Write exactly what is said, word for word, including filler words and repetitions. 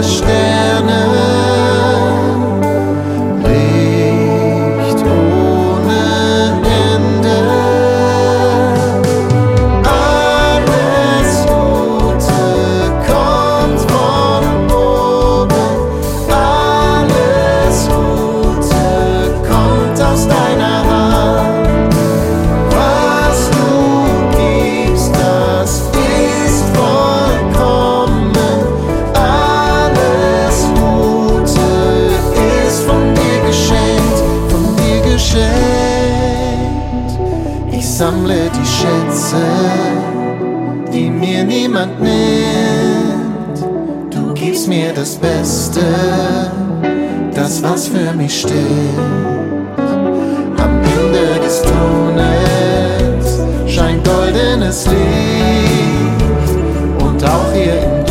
der Sterne, Licht ohne Ende. Alles Gute kommt von oben, alles Gute kommt aus deiner Hand. Was du gibst, das ist vollkommen. Alles Gute ist von dir geschenkt, von dir geschenkt. Ich sammle die Schätze, die mir niemand nimmt. Du gibst mir das Beste, das was für mich stimmt. Am Ende des Tunnels scheint goldenes Licht und auch hier in